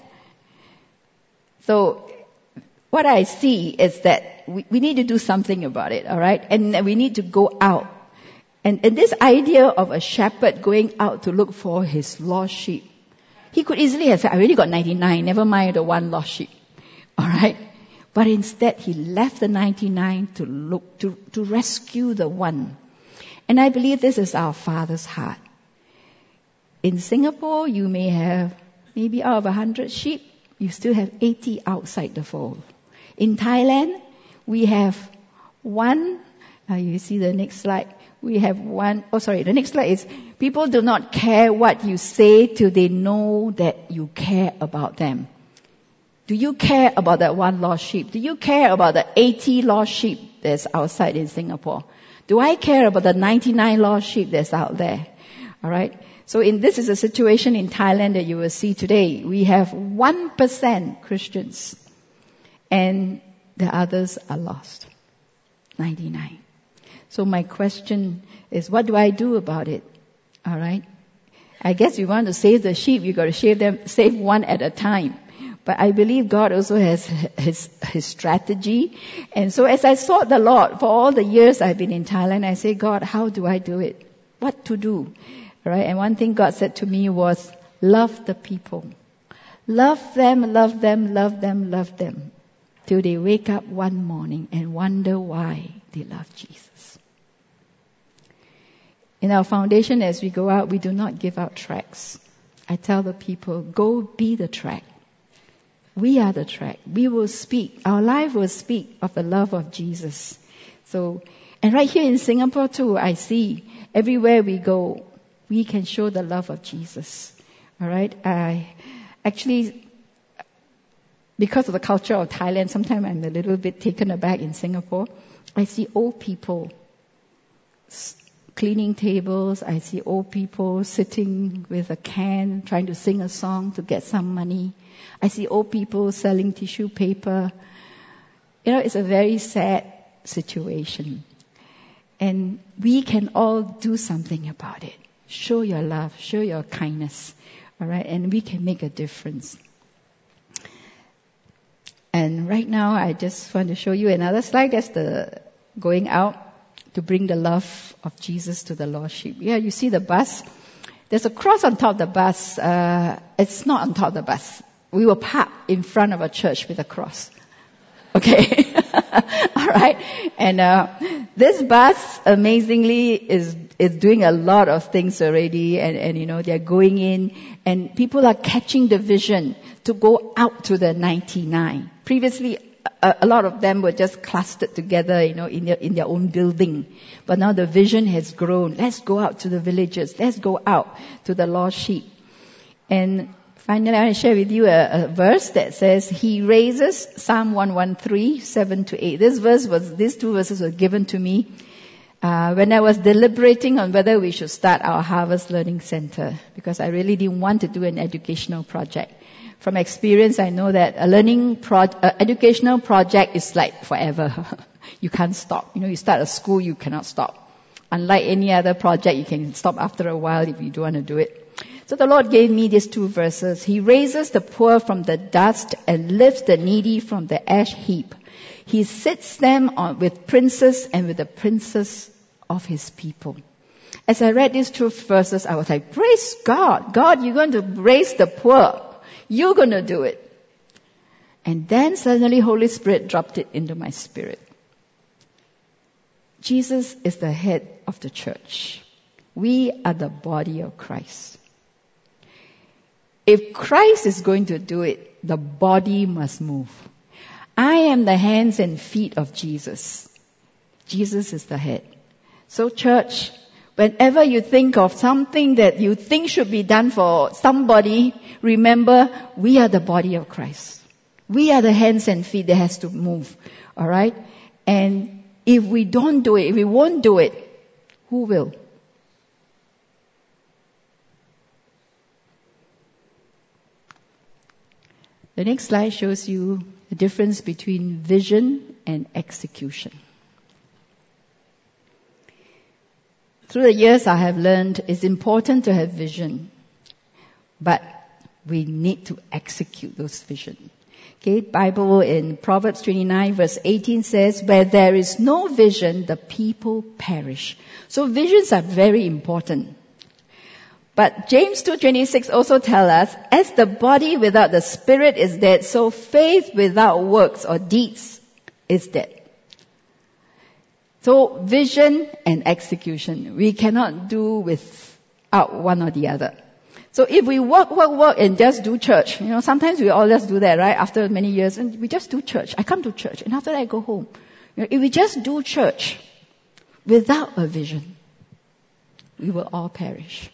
So, what I see is that we need to do something about it, alright? And we need to go out. And this idea of a shepherd going out to look for his lost sheep, he could easily have said, I already got 99, never mind the one lost sheep. Alright? But instead, he left the 99 to look, to rescue the one. And I believe this is our Father's heart. In Singapore, you may have maybe out of 100 sheep, you still have 80 outside the fold. In Thailand, we have one, you see the next slide, we have one, the next slide is, people do not care what you say till they know that you care about them. Do you care about that one lost sheep? Do you care about the 80 lost sheep that's outside in Singapore? Do I care about the 99 lost sheep that's out there? Alright? So this is a situation in Thailand that you will see today. We have 1% Christians. And the others are lost. 99. So my question is, what do I do about it? Alright? I guess you want to save the sheep, you got to save one at a time. But I believe God also has his strategy. And so as I sought the Lord for all the years I've been in Thailand, I say, God, how do I do it? What to do? Right? And one thing God said to me was, love the people. Love them, love them, love them, love them. Till they wake up one morning and wonder why they love Jesus. In our foundation, as we go out, we do not give out tracts. I tell the people, go be the tract. We are the track. We will speak. Our life will speak of the love of Jesus. So, and right here in Singapore too, I see everywhere we go, we can show the love of Jesus. All right. Actually, because of the culture of Thailand, sometimes I'm a little bit taken aback in Singapore. I see old people cleaning tables. I see old people sitting with a can, trying to sing a song to get some money. I see old people selling tissue paper. It's a very sad situation. And we can all do something about it. Show your love, show your kindness. All right, and we can make a difference. And right now, I just want to show you another slide. That's the going out to bring the love of Jesus to the lost sheep. Yeah, you see the bus. There's a cross on top of the bus. It's not on top of the bus. We were parked in front of a church with a cross. Okay. All right. And this bus, amazingly, is doing a lot of things already. And they're going in. And people are catching the vision to go out to the 99. Previously, a lot of them were just clustered together, in their own building. But now the vision has grown. Let's go out to the villages. Let's go out to the lost sheep. And finally, I want to share with you a verse that says, He raises, Psalm 113, 7-8. These two verses were given to me when I was deliberating on whether we should start our Harvest Learning Center, because I really didn't want to do an educational project. From experience, I know that educational project is like forever. You can't stop. You start a school, you cannot stop. Unlike any other project, you can stop after a while if you don't want to do it. So the Lord gave me these two verses. He raises the poor from the dust and lifts the needy from the ash heap. He sits them with princes and with the princes of His people. As I read these two verses, I was like, praise God. God, you're going to raise the poor. You're going to do it. And then suddenly Holy Spirit dropped it into my spirit. Jesus is the head of the church. We are the body of Christ. If Christ is going to do it, the body must move. I am the hands and feet of Jesus. Jesus is the head. So church, whenever you think of something that you think should be done for somebody, remember, we are the body of Christ. We are the hands and feet that has to move. All right? And if we don't do it, if we won't do it, who will? The next slide shows you the difference between vision and execution. Through the years, I have learned it's important to have vision, but we need to execute those vision. Okay, Bible in Proverbs 29 verse 18 says, where there is no vision, the people perish. So visions are very important. But James 2:26 also tells us, as the body without the spirit is dead, so faith without works or deeds is dead. So vision and execution, we cannot do without one or the other. So if we work and just do church, sometimes we all just do that, right? After many years, and we just do church. I come to church, and after that I go home. If we just do church without a vision, we will all perish.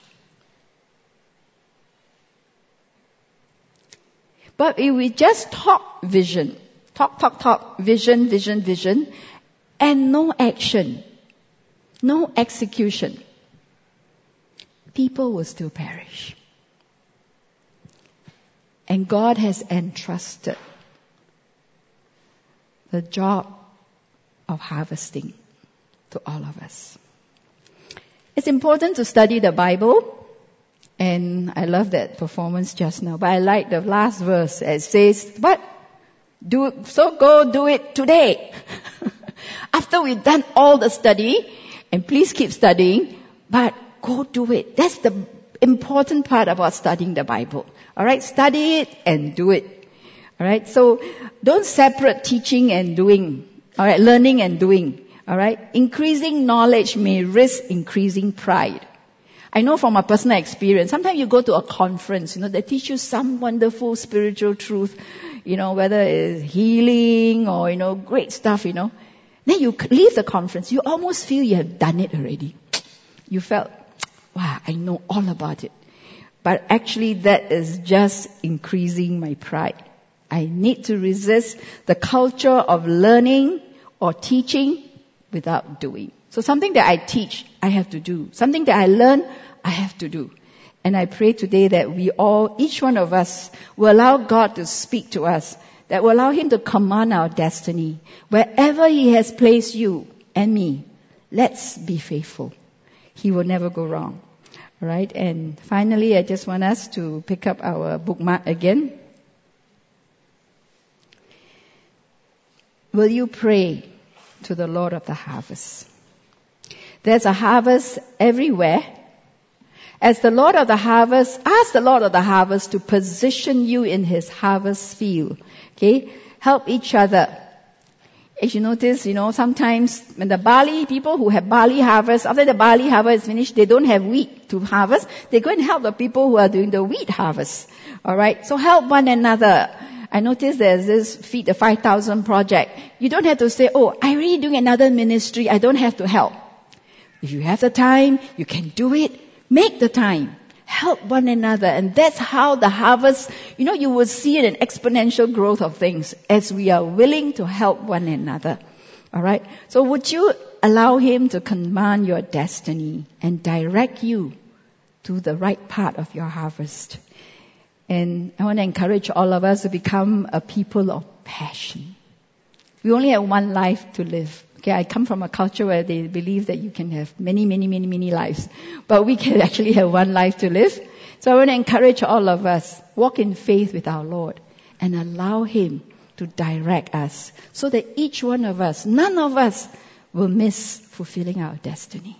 But if we just talk vision, talk, vision, and no action, no execution, people will still perish. And God has entrusted the job of harvesting to all of us. It's important to study the Bible. And I love that performance just now. But I like the last verse. It says, go do it today. After we've done all the study, and please keep studying, but go do it. That's the important part about studying the Bible. Alright, study it and do it. Alright, so don't separate teaching and doing. Alright, learning and doing. Alright, increasing knowledge may risk increasing pride. I know from my personal experience, sometimes you go to a conference, they teach you some wonderful spiritual truth, whether it's healing or, great stuff, Then you leave the conference, you almost feel you have done it already. You felt, wow, I know all about it. But actually that is just increasing my pride. I need to resist the culture of learning or teaching without doing. So something that I teach, I have to do. Something that I learn, I have to do. And I pray today that each one of us, will allow God to speak to us, that will allow Him to command our destiny. Wherever He has placed you and me, let's be faithful. He will never go wrong. All right? And finally, I just want us to pick up our bookmark again. Will you pray to the Lord of the harvest? There's a harvest everywhere. As the Lord of the harvest, ask the Lord of the harvest to position you in His harvest field. Okay? Help each other. As you notice, sometimes when the people who have barley harvest, after the barley harvest is finished, they don't have wheat to harvest. They go and help the people who are doing the wheat harvest. Alright? So help one another. I noticed there's this Feed the 5,000 project. You don't have to say, I'm really doing another ministry. I don't have to help. If you have the time, you can do it. Make the time. Help one another. And that's how the harvest, you will see an exponential growth of things as we are willing to help one another. Alright? So would you allow Him to command your destiny and direct you to the right part of your harvest? And I want to encourage all of us to become a people of passion. We only have one life to live. Okay, I come from a culture where they believe that you can have many, many, many, many lives. But we can actually have one life to live. So I want to encourage all of us, walk in faith with our Lord and allow Him to direct us so that each one of us, none of us will miss fulfilling our destiny.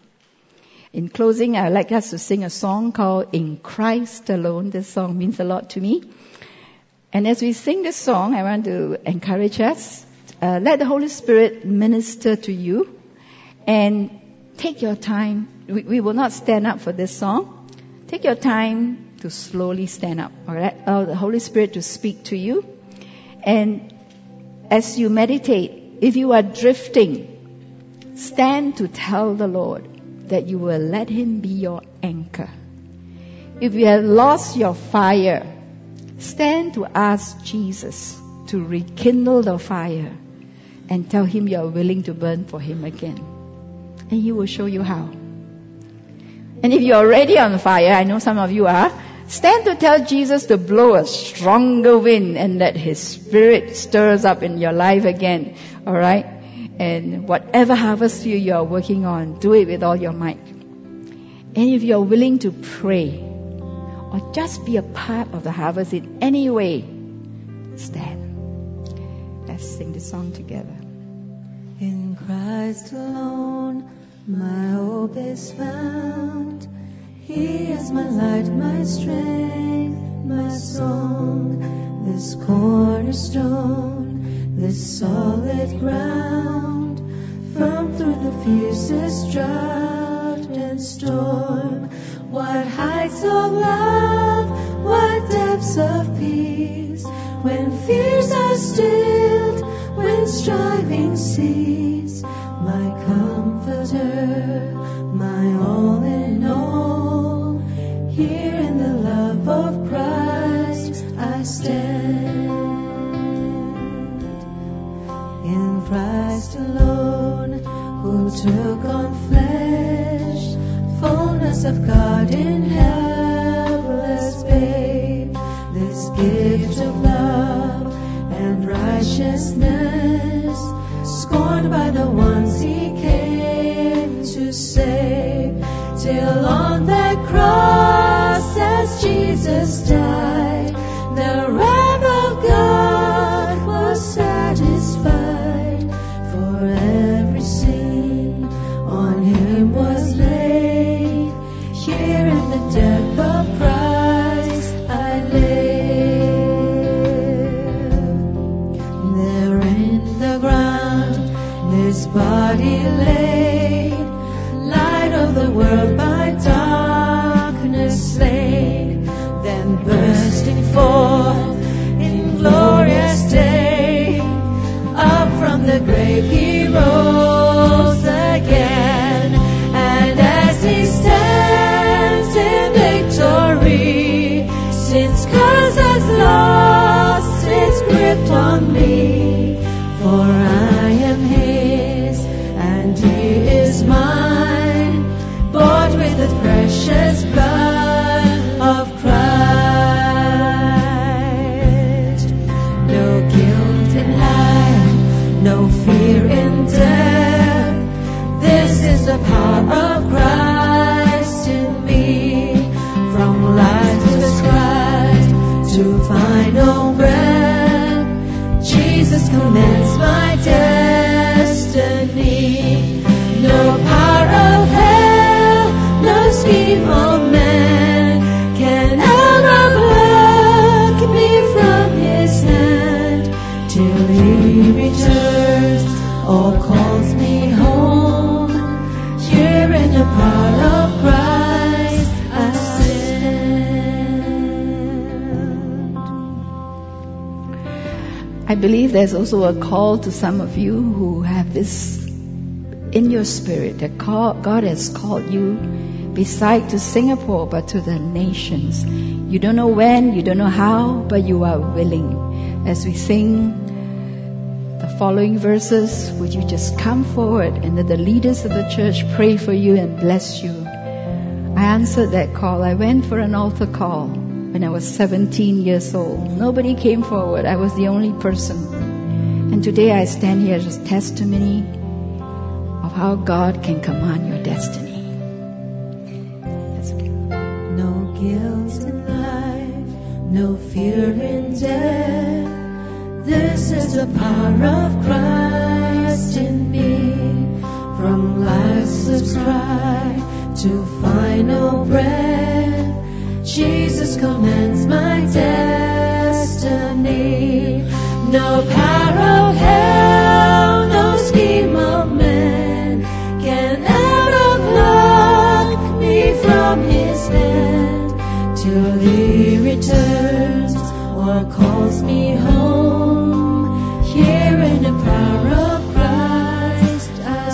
In closing, I'd like us to sing a song called In Christ Alone. This song means a lot to me. And as we sing this song, I want to encourage us. Let the Holy Spirit minister to you and take your time. We will not stand up for this song. Take your time to slowly stand up. All right? Allow the Holy Spirit to speak to you. And as you meditate, if you are drifting, stand to tell the Lord that you will let Him be your anchor. If you have lost your fire, stand to ask Jesus to rekindle the fire and tell Him you are willing to burn for Him again. And He will show you how. And if you are already on fire, I know some of you are, stand to tell Jesus to blow a stronger wind and let His Spirit stirs up in your life again. Alright? And whatever harvest field you are working on, do it with all your might. And if you are willing to pray or just be a part of the harvest in any way, stand. Let's sing the song together. In Christ alone, my hope is found. He is my light, my strength, my song. This cornerstone, this solid ground, firm through the fiercest drought and storm. What heights of love, what depths of peace, when fears are stilled, when striving cease. My comforter, my all in all, here in the love of Christ I stand. In Christ alone, who took on flesh, fullness of God in helpless babe, this gift of love and righteousness, scorned by the ones He came to save, till on that cross as Jesus died, the wrath of God was satisfied. For every sin on Him was laid, here in the death of Christ I live. There in the ground His body laid, light of the world by dark I believe there's also a call to some of you who have this in your spirit, that God has called you beside to Singapore, but to the nations. You don't know when, you don't know how, but you are willing. As we sing the following verses, would you just come forward and let the leaders of the church pray for you and bless you? I answered that call. I went for an altar call when I was 17 years old. Nobody came forward. I was the only person. And today I stand here as a testimony of how God can command your destiny. No guilt in life, no fear in death. This is the power of Christ in me. From life's lips cry to final breath, Jesus commands my destiny. No power of hell, no scheme of man can out-of-luck me from His hand till He returns or calls me home. Here in the power of Christ I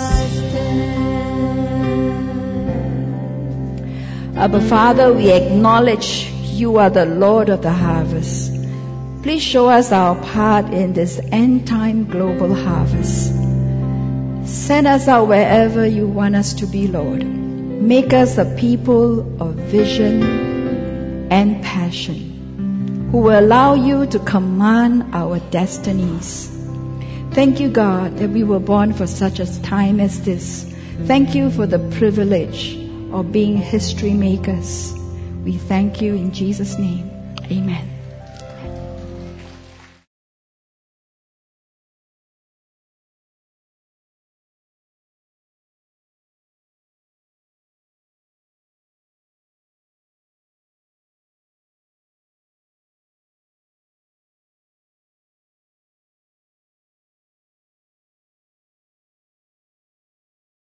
stand. Abba Father, we acknowledge You are the Lord of the harvest. Please show us our part in this end-time global harvest. Send us out wherever You want us to be, Lord. Make us a people of vision and passion who will allow You to command our destinies. Thank You, God, that we were born for such a time as this. Thank You for the privilege of being history makers. We thank You in Jesus' name. Amen.